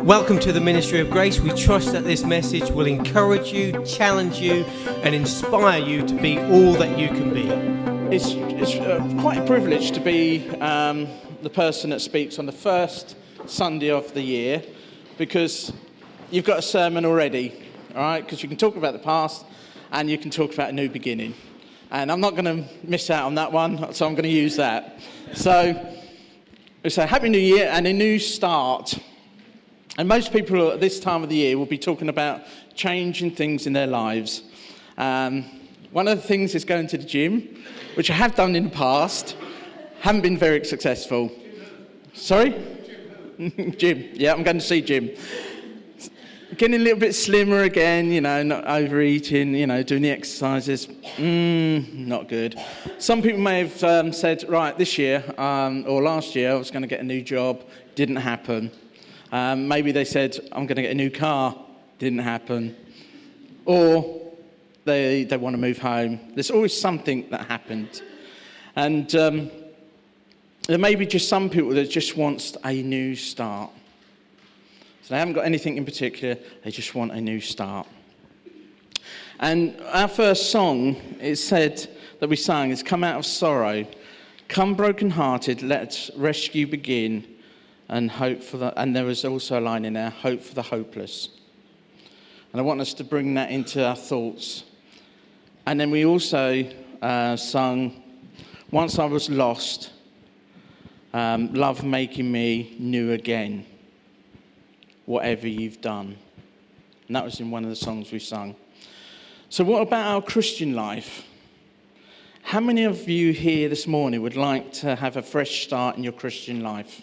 Welcome to the Ministry of Grace. We trust that this message will encourage you, challenge you, and inspire you to be all that you can be. It's quite a privilege to be the person that speaks on the first Sunday of the year, because you've got a sermon already, all right? Because you can talk about the past and you can talk about a new beginning. And I'm not going to miss out on that one, so I'm going to use that. So we say Happy New Year and a new start. And most people at this time of the year will be talking about changing things in their lives. One of the things is going to the gym, which I have done in the past. Haven't been very successful. Sorry? Gym. Yeah, I'm going to see Jim. Getting a little bit slimmer again, not overeating, doing the exercises. Not good. Some people may have said, right, this year or last year I was going to get a new job. Didn't happen. Maybe they said, I'm going to get a new car. Didn't happen. Or they want to move home. There's always something that happened. And there may be just some people that just want a new start. So they haven't got anything in particular. They just want a new start. And our first song, it said that we sang, is Come Out of Sorrow. Come broken-hearted, let rescue begin. And hope for and there was also a line in there, hope for the hopeless. And I want us to bring that into our thoughts. And then we also sung, Once I Was Lost, Love Making Me New Again, Whatever You've Done. And that was in one of the songs we sung. So what about our Christian life? How many of you here this morning would like to have a fresh start in your Christian life?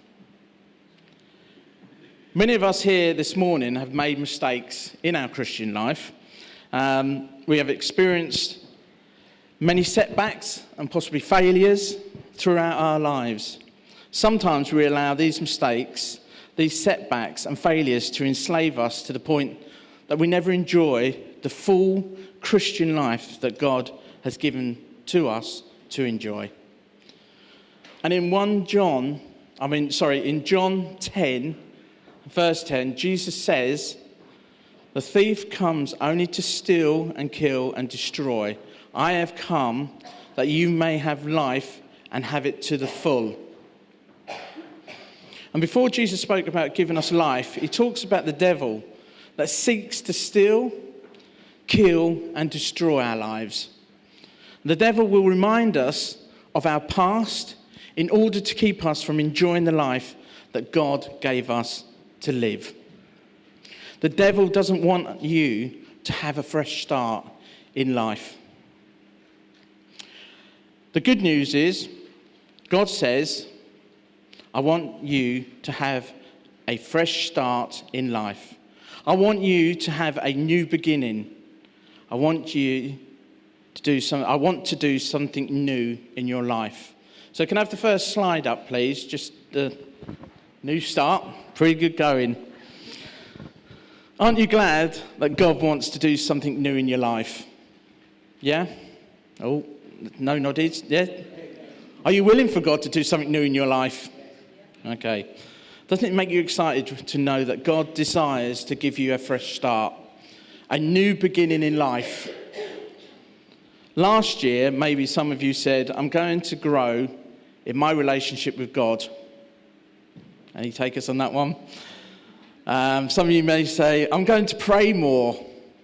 Many of us here this morning have made mistakes in our Christian life. We have experienced many setbacks and possibly failures throughout our lives. Sometimes we allow these mistakes, these setbacks and failures to enslave us to the point that we never enjoy the full Christian life that God has given to us to enjoy. And in John 10, Verse 10, Jesus says, the thief comes only to steal and kill and destroy. I have come that you may have life and have it to the full. And before Jesus spoke about giving us life, he talks about the devil that seeks to steal, kill and destroy our lives. The devil will remind us of our past in order to keep us from enjoying the life that God gave us to live. The devil doesn't want you to have a fresh start in life. The good news is, God says, I want you to have a fresh start in life. I want you to have a new beginning. I want to do something new in your life. So can I have the first slide up, please? Just the new start. Pretty good going. Aren't you glad that God wants to do something new in your life? Yeah? Oh, no nodded. Yeah? Are you willing for God to do something new in your life? Okay. Doesn't it make you excited to know that God desires to give you a fresh start, a new beginning in life? Last year, maybe some of you said, I'm going to grow in my relationship with God. Any takers on that one? Some of you may say, I'm going to pray more,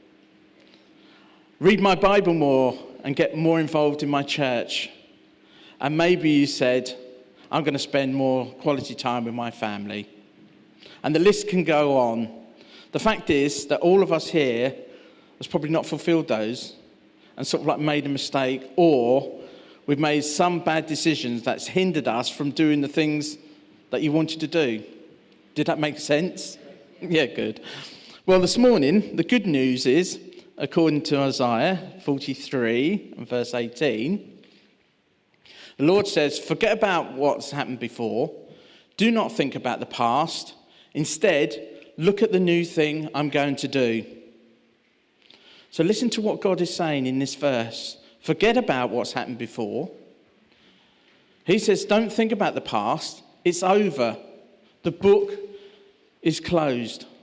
read my Bible more, and get more involved in my church. And maybe you said, I'm going to spend more quality time with my family. And the list can go on. The fact is that all of us here has probably not fulfilled those and sort of like made a mistake, or we've made some bad decisions that's hindered us from doing the things that you wanted to do. Did that make sense? Yeah, good. Well, this morning, the good news is, according to Isaiah 43 and verse 18, the Lord says, forget about what's happened before. Do not think about the past. Instead, look at the new thing I'm going to do. So listen to what God is saying in this verse. Forget about what's happened before. He says, don't think about the past. It's over. The book is closed.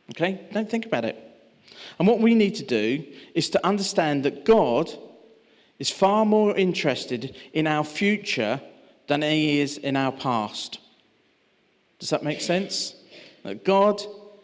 Okay? Don't think about it. And what we need to do is to understand that God is far more interested in our future than he is in our past. Does that make sense? That God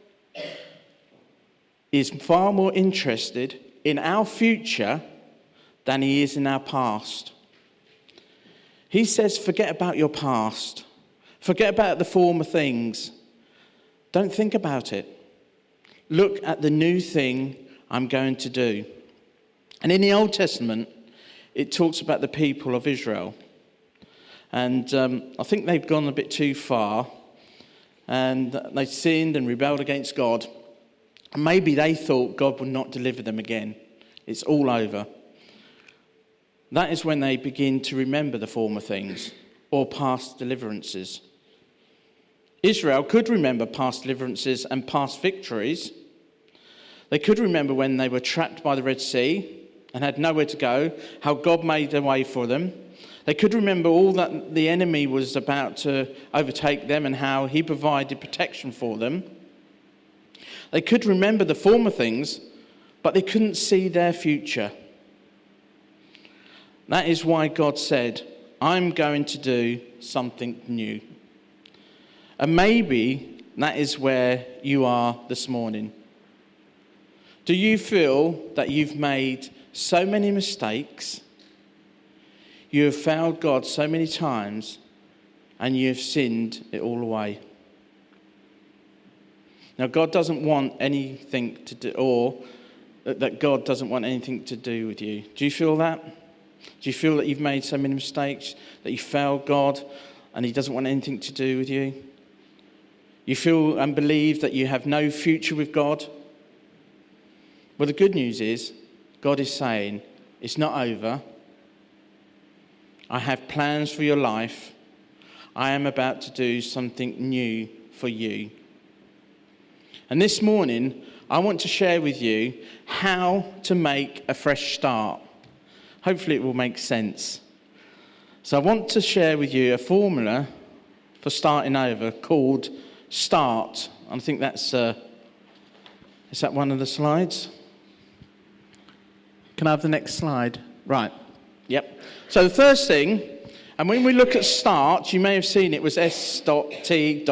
is far more interested in our future than he is in our past. He says, forget about your past. Forget about the former things. Don't think about it. Look at the new thing I'm going to do. And in the Old Testament, it talks about the people of Israel. And I think they've gone a bit too far. And they sinned and rebelled against God. And maybe they thought God would not deliver them again. It's all over. That is when they begin to remember the former things or past deliverances. Israel could remember past deliverances and past victories. They could remember when they were trapped by the Red Sea and had nowhere to go, how God made a way for them. They could remember all that the enemy was about to overtake them and how he provided protection for them. They could remember the former things, but they couldn't see their future. That is why God said, I'm going to do something new. And maybe that is where you are this morning. Do you feel that you've made so many mistakes, you have failed God so many times, and you have sinned it all away? Now, God doesn't want anything to do, or that God doesn't want anything to do with you. Do you feel that? Do you feel that you've made so many mistakes, that you failed God, and he doesn't want anything to do with you? You feel and believe that you have no future with God? Well, the good news is, God is saying, it's not over. I have plans for your life. I am about to do something new for you. And this morning, I want to share with you how to make a fresh start. Hopefully it will make sense. So I want to share with you a formula for starting over called START. I think that's, is that one of the slides? Can I have the next slide? Right, yep. So the first thing, and when we look at START, you may have seen it was S.T.A.R.D.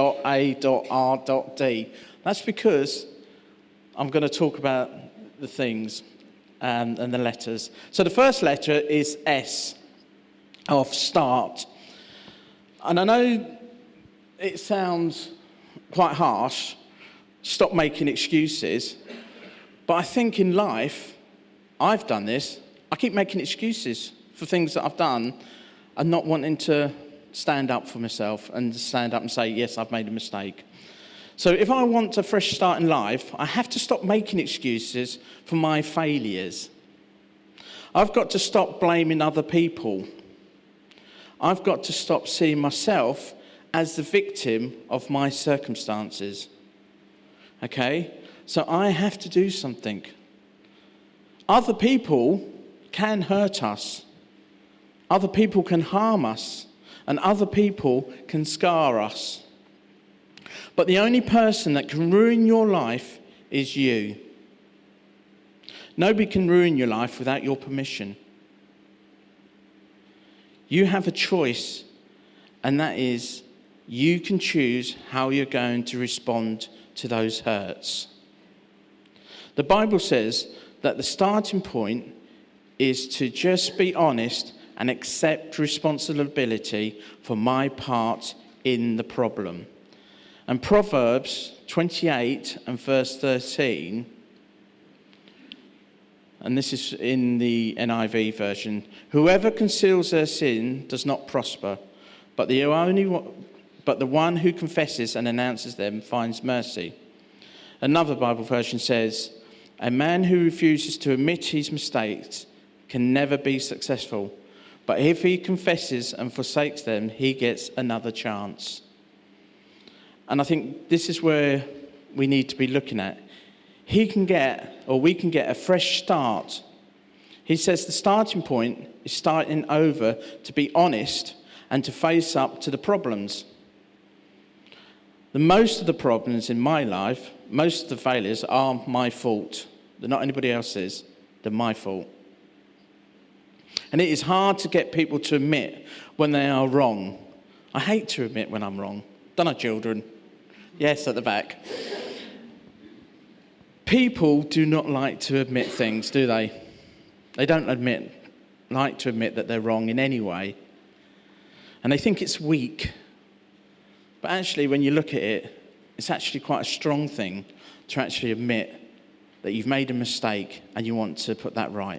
That's because I'm going to talk about the things and the letters. So the first letter is S of START. And I know it sounds quite harsh, stop making excuses, but I think in life, I've done this. I keep making excuses for things that I've done and not wanting to stand up for myself and stand up and say, yes, I've made a mistake. So if I want a fresh start in life, I have to stop making excuses for my failures. I've got to stop blaming other people. I've got to stop seeing myself as the victim of my circumstances. Okay? So I have to do something. Other people can hurt us. Other people can harm us. And other people can scar us. But the only person that can ruin your life is you. Nobody can ruin your life without your permission. You have a choice, and that is you can choose how you're going to respond to those hurts. The Bible says that the starting point is to just be honest and accept responsibility for my part in the problem. And Proverbs 28 and verse 13, and this is in the NIV version, whoever conceals their sin does not prosper, but the one who confesses and announces them finds mercy. Another Bible version says, a man who refuses to admit his mistakes can never be successful, but if he confesses and forsakes them, he gets another chance. And I think this is where we need to be looking at. We can get a fresh start. He says the starting point is starting over to be honest and to face up to the problems. Most of the problems in my life, most of the failures are my fault. They're not anybody else's. They're my fault. And it is hard to get people to admit when they are wrong. I hate to admit when I'm wrong. Don't I, children? Yes, at the back. People do not like to admit things, do they? They don't like to admit that they're wrong in any way. And they think it's weak. But actually, when you look at it, it's actually quite a strong thing to actually admit that you've made a mistake and you want to put that right.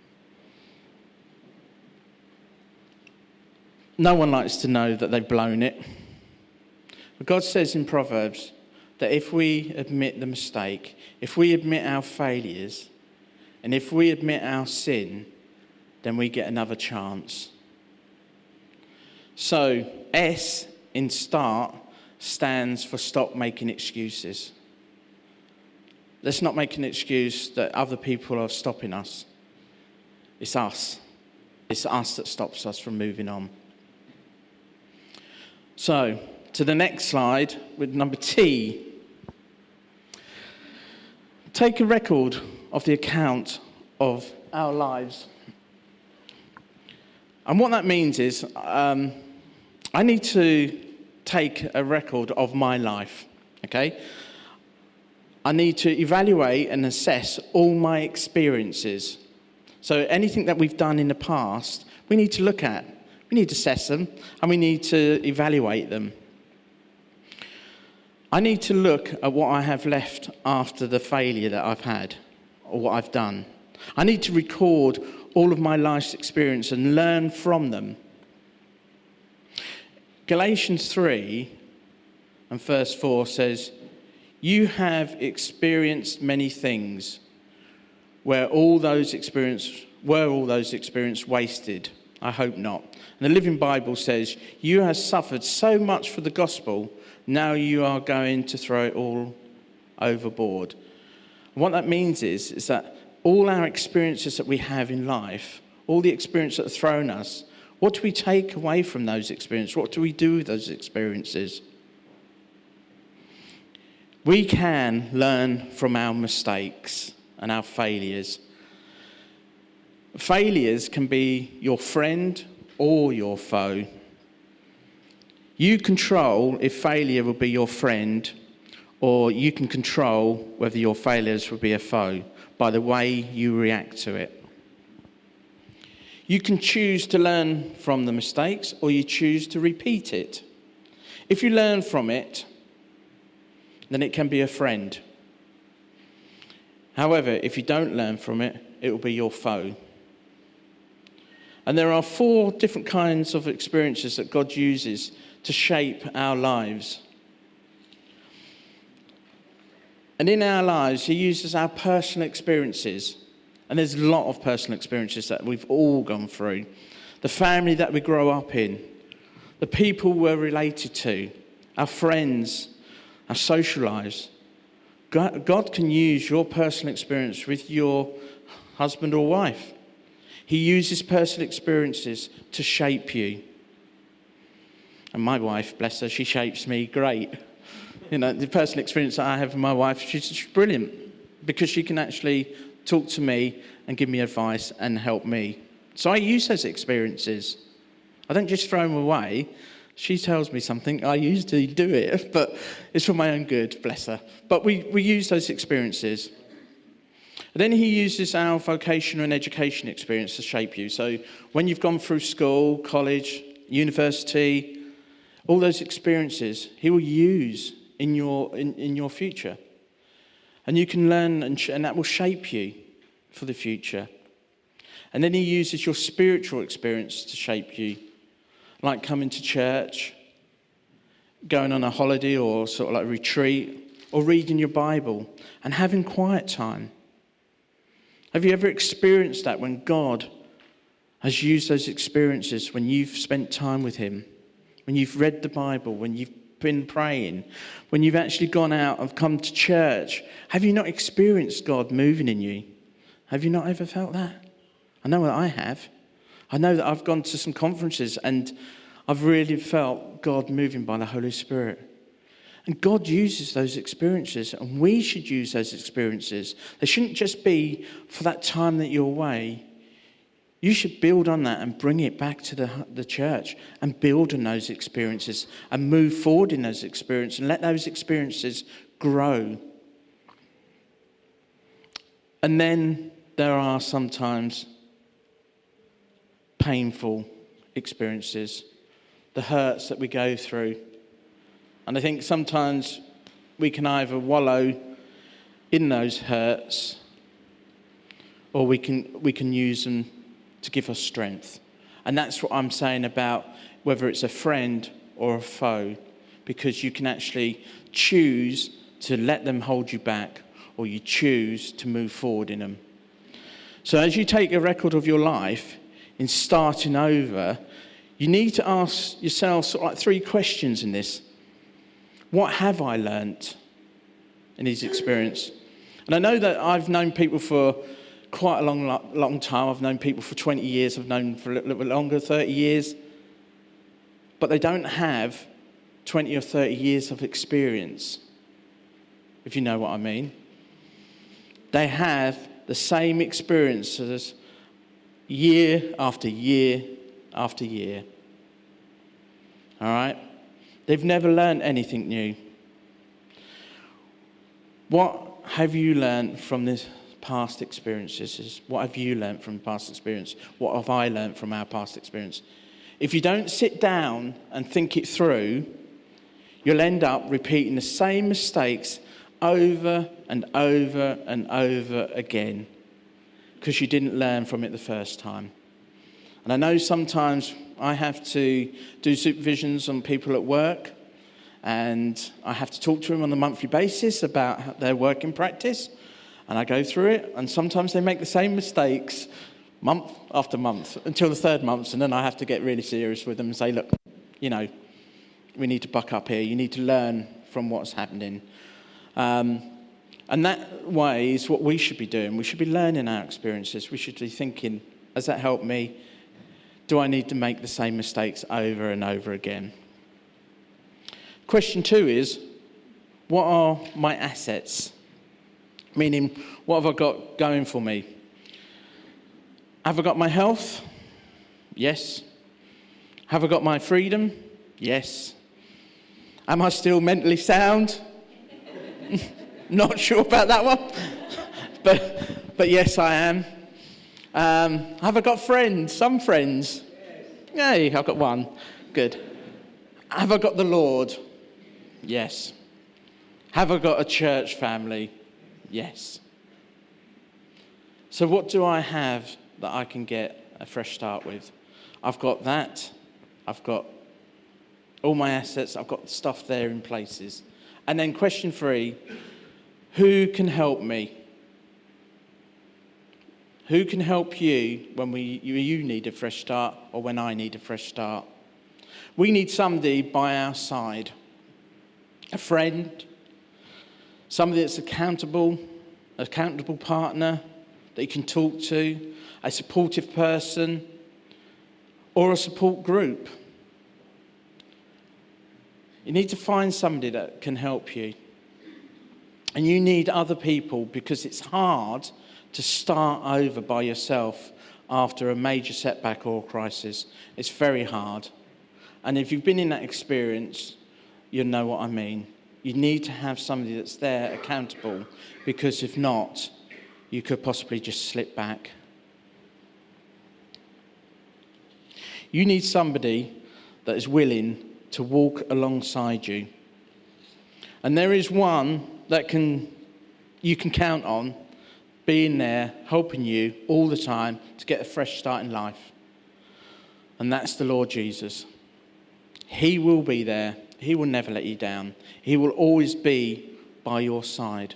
No one likes to know that they've blown it. But God says in Proverbs that if we admit the mistake, if we admit our failures, and if we admit our sin, then we get another chance. So, S in start stands for stop making excuses. Let's not make an excuse that other people are stopping us. It's us. It's us that stops us from moving on. So, to the next slide with number T. Take a record of the account of our lives. And what that means is I need to take a record of my life, okay? I need to evaluate and assess all my experiences. So anything that we've done in the past, we need to look at. We need to assess them, and we need to evaluate them. I need to look at what I have left after the failure that I've had, or what I've done. I need to record all of my life's experience and learn from them. Galatians 3 and verse 4 says, "You have experienced many things. Were all those experiences wasted? I hope not." And the Living Bible says, "You have suffered so much for the gospel, now you are going to throw it all overboard." And what that means is that all our experiences that we have in life, all the experiences that are thrown us, what do we take away from those experiences? What do we do with those experiences? We can learn from our mistakes and our failures. Failures can be your friend or your foe. You control if failure will be your friend, or you can control whether your failures will be a foe by the way you react to it. You can choose to learn from the mistakes, or you choose to repeat it. If you learn from it, then it can be a friend. However, if you don't learn from it, it will be your foe. And there are 4 different kinds of experiences that God uses to shape our lives. And in our lives, he uses our personal experiences. And there's a lot of personal experiences that we've all gone through. The family that we grow up in, the people we're related to, our friends, our social lives. God can use your personal experience with your husband or wife. He uses personal experiences to shape you. And my wife, bless her, she shapes me great. You know, the personal experience that I have with my wife, she's brilliant because she can actually talk to me and give me advice and help me. So I use those experiences. I don't just throw them away. She tells me something, I usually do it, but it's for my own good, bless her. But we use those experiences. And then he uses our vocational and education experience to shape you. So when you've gone through school, college, university, all those experiences, he will use in your future. And you can learn, and that will shape you for the future. And then he uses your spiritual experience to shape you, like coming to church, going on a holiday or sort of like a retreat, or reading your Bible and having quiet time. Have you ever experienced that when God has used those experiences, when you've spent time with him, when you've read the Bible, when you've been praying, when you've actually gone out and come to church? Have you not experienced God moving in you? Have you not ever felt that? I know that I have. I know that I've gone to some conferences and I've really felt God moving by the Holy Spirit. And God uses those experiences, and we should use those experiences. They shouldn't just be for that time that you're away. You should build on that and bring it back to the church and build on those experiences and move forward in those experiences and let those experiences grow. And then there are sometimes painful experiences, the hurts that we go through. And I think sometimes we can either wallow in those hurts or we can use them to give us strength. And that's what I'm saying about whether it's a friend or a foe, because you can actually choose to let them hold you back or you choose to move forward in them. So as you take a record of your life in starting over, you need to ask yourself sort of like 3 questions in this. What have I learnt in these experiences? And I know that I've known people for quite a long time. I've known people for 20 years. I've known for a little bit longer, 30 years. But they don't have 20 or 30 years of experience, if you know what I mean. They have the same experiences year after year after year. All right? They've never learned anything new. What have you learned from this past experiences? What have you learned from past experience? What have I learned from our past experience? If you don't sit down and think it through, you'll end up repeating the same mistakes over and over and over again because you didn't learn from it the first time. And I know sometimes I have to do supervisions on people at work, and I have to talk to them on a monthly basis about their working practice, and I go through it, and sometimes they make the same mistakes month after month until the 3rd month, and then I have to get really serious with them and say, look, we need to buck up here. You need to learn from what's happening. And that way is what we should be doing. We should be learning our experiences. We should be thinking, has that helped me? Do I need to make the same mistakes over and over again? Question 2 is, what are my assets? Meaning, what have I got going for me? Have I got my health? Yes. Have I got my freedom? Yes. Am I still mentally sound? Not sure about that one. But yes, I am. Have I got friends? Some friends? Yay, I've got one. Good. Have I got the Lord? Yes. Have I got a church family? Yes. So what do I have that I can get a fresh start with? I've got that. I've got all my assets. I've got stuff there in places. And then question 3, who can help me? Who can help you when you need a fresh start or when I need a fresh start? We need somebody by our side, a friend, somebody that's accountable partner that you can talk to, a supportive person, or a support group. You need to find somebody that can help you. And you need other people because it's hard to start over by yourself after a major setback or crisis. It's very hard. And if you've been in that experience, you'll know what I mean. You need to have somebody that's there accountable, because if not, you could possibly just slip back. You need somebody that is willing to walk alongside you. And there is one that you can count on being there, helping you all the time to get a fresh start in life. And that's the Lord Jesus. He will be there. He will never let you down. He will always be by your side.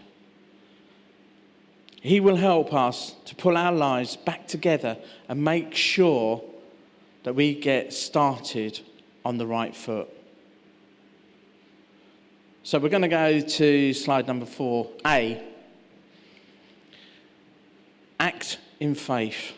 He will help us to pull our lives back together and make sure that we get started on the right foot. So we're going to go to slide number 4A. Act in faith.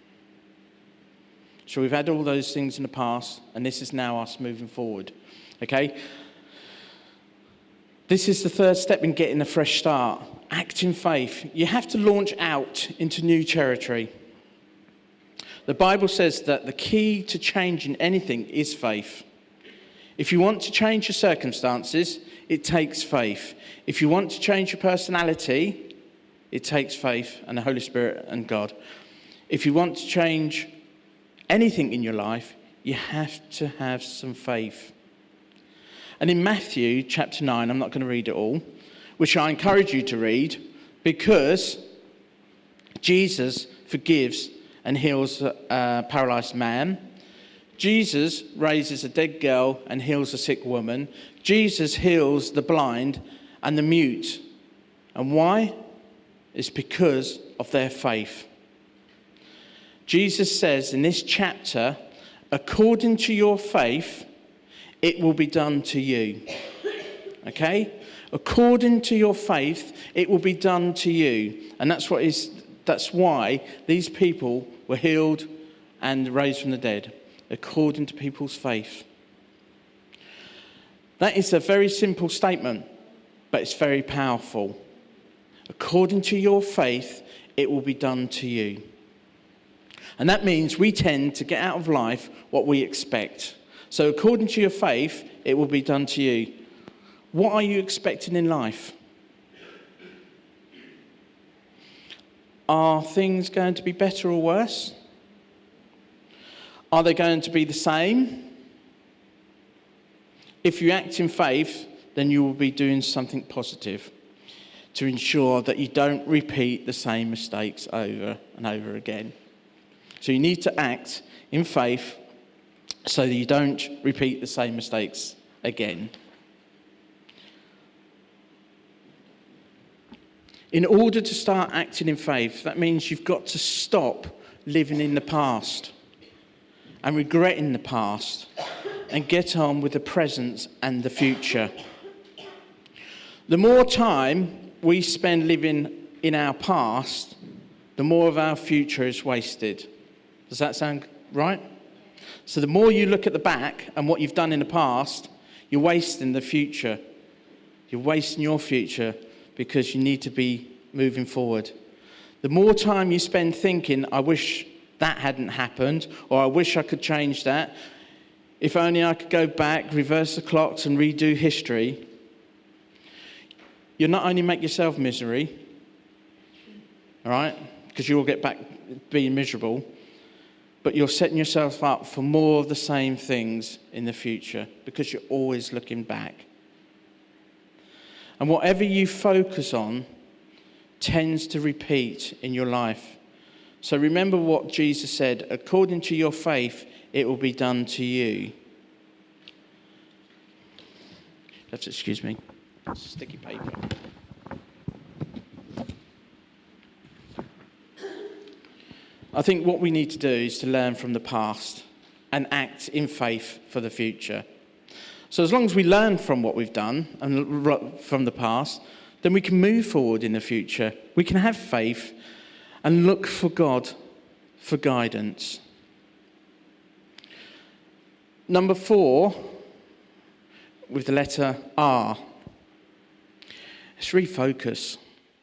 So we've had all those things in the past, and this is now us moving forward. Okay? This is the third step in getting a fresh start. Act in faith. You have to launch out into new territory. The Bible says that the key to changing anything is faith. If you want to change your circumstances, it takes faith. If you want to change your personality, it takes faith and the Holy Spirit and God. If you want to change anything in your life, you have to have some faith. And in Matthew chapter 9, I'm not going to read it all, which I encourage you to read, because Jesus forgives and heals a paralyzed man. Jesus raises a dead girl and heals a sick woman. Jesus heals the blind and the mute. And why? It's because of their faith. Jesus says in this chapter, according to your faith, it will be done to you. Okay? According to your faith, it will be done to you. And that's why these people were healed and raised from the dead, according to people's faith. That is a very simple statement, but it's very powerful. According to your faith, it will be done to you. And that means we tend to get out of life what we expect. So according to your faith, it will be done to you. What are you expecting in life? Are things going to be better or worse? Are they going to be the same? If you act in faith, then you will be doing something positive to ensure that you don't repeat the same mistakes over and over again. So you need to act in faith so that you don't repeat the same mistakes again. In order to start acting in faith, that means you've got to stop living in the past and regretting the past and get on with the present and the future. The more time we spend living in our past, the more of our future is wasted. Does that sound right? So the more you look at the back and what you've done in the past, you're wasting the future. You're wasting your future because you need to be moving forward. The more time you spend thinking, I wish that hadn't happened, or I wish I could change that, if only I could go back, reverse the clocks and redo history, you'll not only make yourself misery, all right, because you'll get back being miserable, but you're setting yourself up for more of the same things in the future because you're always looking back. And whatever you focus on tends to repeat in your life. So remember what Jesus said, according to your faith, it will be done to you. That's, excuse me, sticky paper. I think what we need to do is to learn from the past and act in faith for the future. So as long as we learn from what we've done and from the past, then we can move forward in the future. We can have faith and look for God for guidance. Number 4, with the letter R, it's refocus.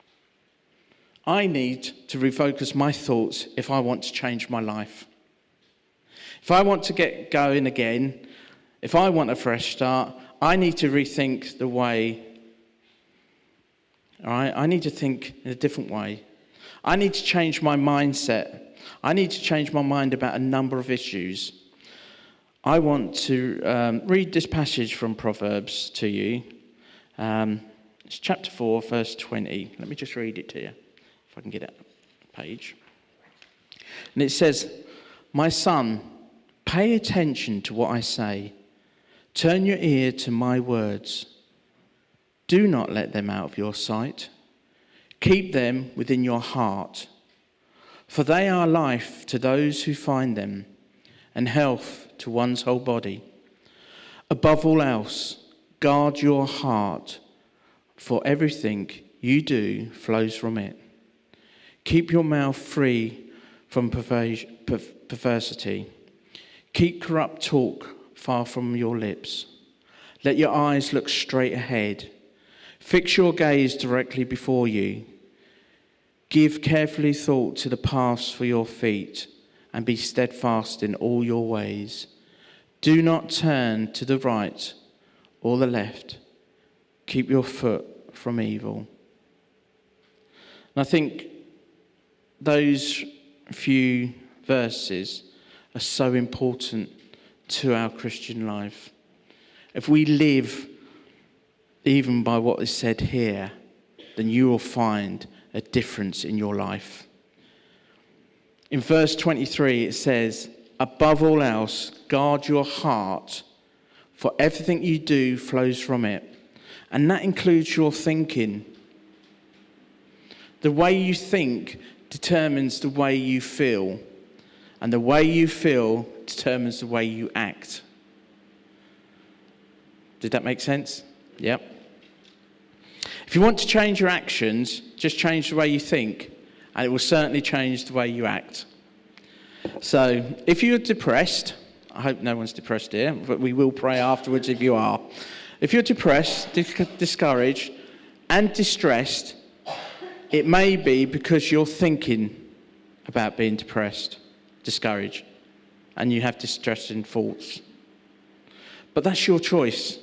I need to refocus my thoughts if I want to change my life. If I want to get going again, if I want a fresh start, I need to rethink the way. All right? I need to think in a different way. I need to change my mindset. I need to change my mind about a number of issues. I want to read this passage from Proverbs to you. It's chapter 4, verse 20. Let me just read it to you, if I can get it on the page. And it says, "My son, pay attention to what I say. Turn your ear to my words. Do not let them out of your sight. Keep them within your heart, for they are life to those who find them, and health to one's whole body. Above all else, guard your heart, for everything you do flows from it. Keep your mouth free from perversity. Keep corrupt talk far from your lips. Let your eyes look straight ahead. Fix your gaze directly before you. Give carefully thought to the paths for your feet, and be steadfast in all your ways. Do not turn to the right or the left. Keep your foot from evil. And I think those few verses are so important to our Christian life. If we live even by what is said here, then you will find a difference in your life. In verse 23 it says, above all else, guard your heart, for everything you do flows from it. And that includes your thinking. The way you think determines the way you feel. And the way you feel determines the way you act. Did that make sense? Yep. If you want to change your actions, just change the way you think, and it will certainly change the way you act. So, if you're depressed, I hope no one's depressed here, but we will pray afterwards if you are. If you're depressed, discouraged, and distressed, it may be because you're thinking about being depressed, discouraged, and you have distressing thoughts. But that's your choice.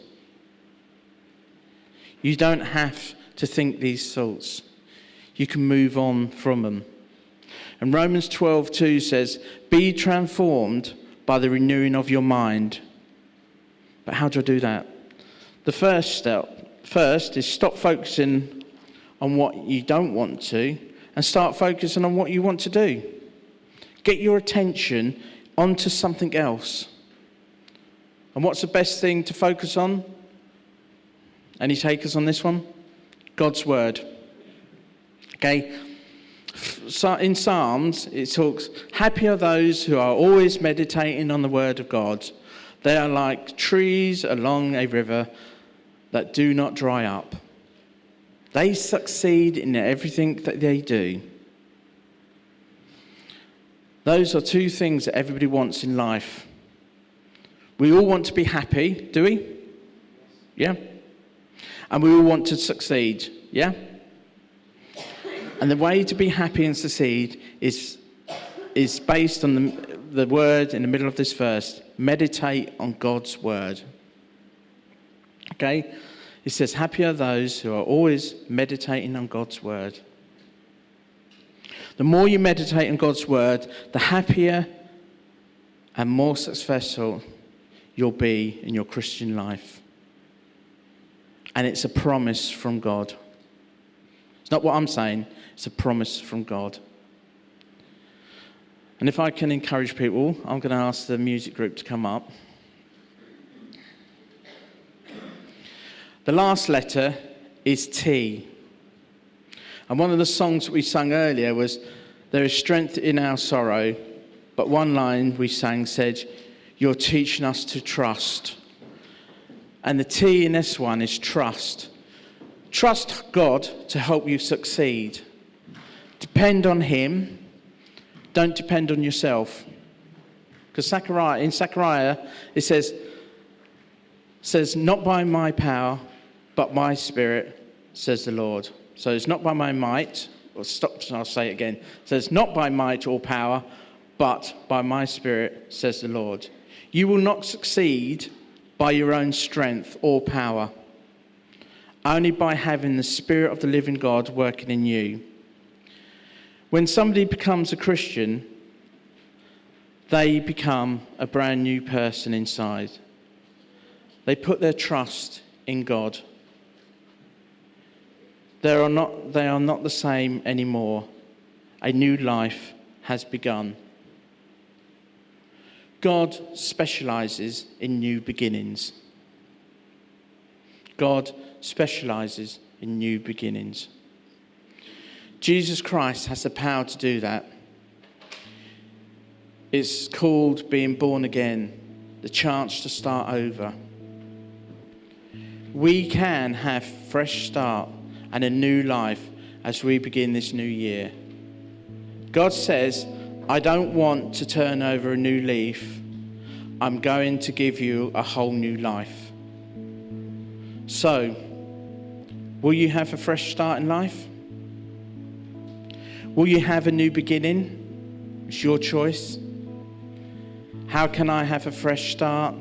You don't have to think these thoughts. You can move on from them. And Romans 12:2 says, be transformed by the renewing of your mind. But how do I do that? The first is stop focusing on what you don't want to and start focusing on what you want to do. Get your attention onto something else. And what's the best thing to focus on? Any takers on this one? God's word. Okay. So in Psalms, it talks, happy are those who are always meditating on the word of God. They are like trees along a river that do not dry up. They succeed in everything that they do. Those are two things that everybody wants in life. We all want to be happy, do we? Yeah. And we all want to succeed, yeah? And the way to be happy and succeed is based on the word in the middle of this verse. Meditate on God's word. Okay? It says, happy are those who are always meditating on God's word. The more you meditate on God's word, the happier and more successful you'll be in your Christian life. And it's a promise from God. It's not what I'm saying, it's a promise from God. And if I can encourage people, I'm going to ask the music group to come up. The last letter is T. And one of the songs that we sang earlier was, there is strength in our sorrow. But one line we sang said, you're teaching us to trust. And the T in this one is trust. Trust God to help you succeed. Depend on him. Don't depend on yourself. Because in Zechariah, it says, not by my power, but my spirit, says the Lord. So it's not by my might, I'll say it again. It says, not by might or power, but by my spirit, says the Lord. You will not succeed by your own strength or power, only by having the Spirit of the living God working in you. When somebody becomes a Christian, they become a brand new person inside. They put their trust in God. They are not the same anymore. A new life has begun. God specializes in new beginnings. God specializes in new beginnings. Jesus Christ has the power to do that. It's called being born again, the chance to start over. We can have a fresh start and a new life as we begin this new year. God says, I don't want to turn over a new leaf. I'm going to give you a whole new life. So, Will you have a fresh start in life? Will you have a new beginning? It's your choice. How can I have a fresh start?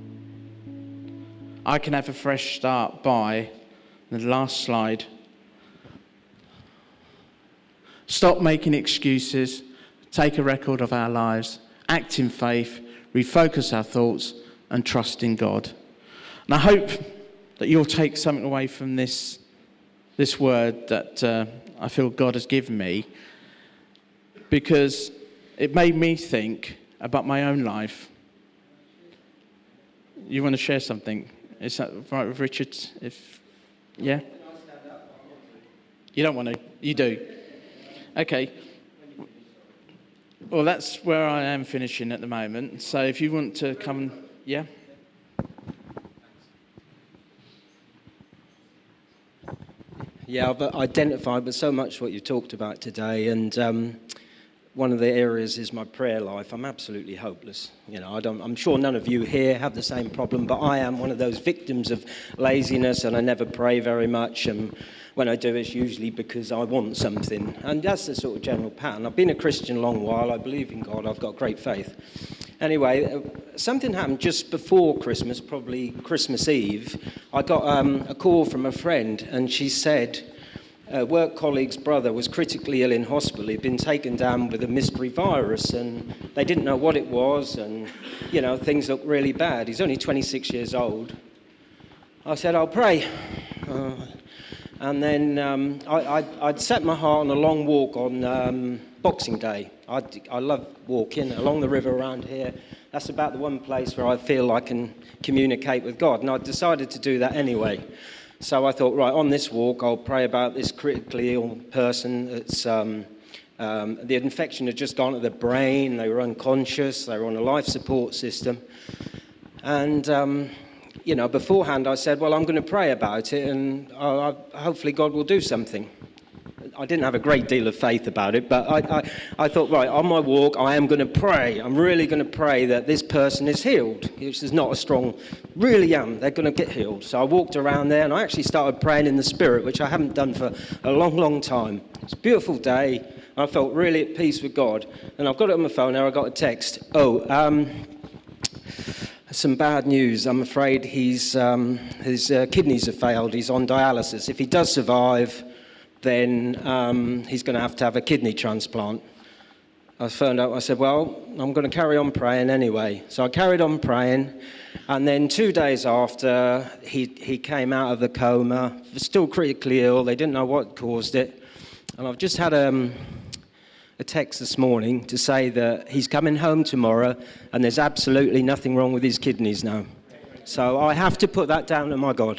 I can have a fresh start by, the last slide, stop making excuses, take a record of our lives, act in faith, refocus our thoughts, and trust in God. And I hope that you'll take something away from this word that I feel God has given me, because it made me think about my own life. You want to share something? Is that right with Richard? Yeah? You don't want to? You do? Okay. Well, that's where I am finishing at the moment. So if you want to come, yeah? Yeah, I've identified with so much what you talked about today, and one of the areas is my prayer life. I'm absolutely hopeless. You know, I'm sure none of you here have the same problem, but I am one of those victims of laziness, and I never pray very much. And when I do, it's usually because I want something, and that's the sort of general pattern. I've been a Christian a long while. I believe in God. I've got great faith. Anyway, something happened just before Christmas, probably Christmas Eve. I got a call from a friend, and she said a work colleague's brother was critically ill in hospital. He'd been taken down with a mystery virus, and they didn't know what it was, and, you know, things looked really bad. He's only 26 years old. I said, I'll pray. And then I'd set my heart on a long walk on Boxing Day. I love walking along the river around here. That's about the one place where I feel I can communicate with God. And I decided to do that anyway. So I thought, right, on this walk, I'll pray about this critically ill person. It's the infection had just gone to the brain. They were unconscious. They were on a life support system. And you know, beforehand I said, well, I'm going to pray about it, and hopefully God will do something. I didn't have a great deal of faith about it, but I thought, right, on my walk, I am going to pray. I'm really going to pray that this person is healed, which is not a strong, really am. They're going to get healed. So I walked around there, and I actually started praying in the Spirit, which I haven't done for a long, long time. It's a beautiful day. I felt really at peace with God. And I've got it on my phone now. I got a text. Some bad news. I'm afraid his kidneys have failed. He's on dialysis. If he does survive, then he's going to have a kidney transplant. I phoned up. I said, well, I'm going to carry on praying anyway. So I carried on praying. And then 2 days after, he came out of the coma. He was still critically ill. They didn't know what caused it. And I've just had a text this morning to say that he's coming home tomorrow and there's absolutely nothing wrong with his kidneys now. So I have to put that down to my God.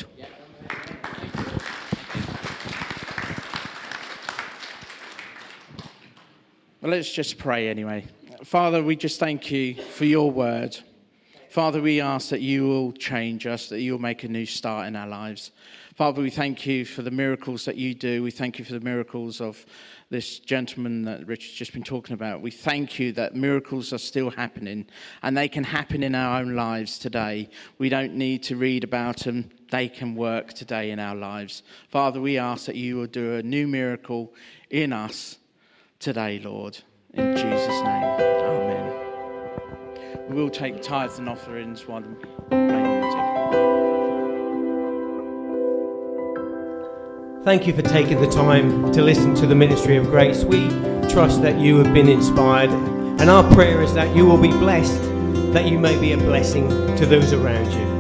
Well, let's just pray anyway. Father, we just thank you for your word. Father, we ask that you will change us, that you will make a new start in our lives. Father, we thank you for the miracles that you do. We thank you for the miracles of this gentleman that Richard's just been talking about. We thank you that miracles are still happening, and they can happen in our own lives today. We don't need to read about them. They can work today in our lives. Father, we ask that you will do a new miracle in us today, Lord. In Jesus' name, amen. We will take tithes and offerings while the playing music. Thank you for taking the time to listen to the Ministry of Grace. We trust that you have been inspired, and our prayer is that you will be blessed, that you may be a blessing to those around you.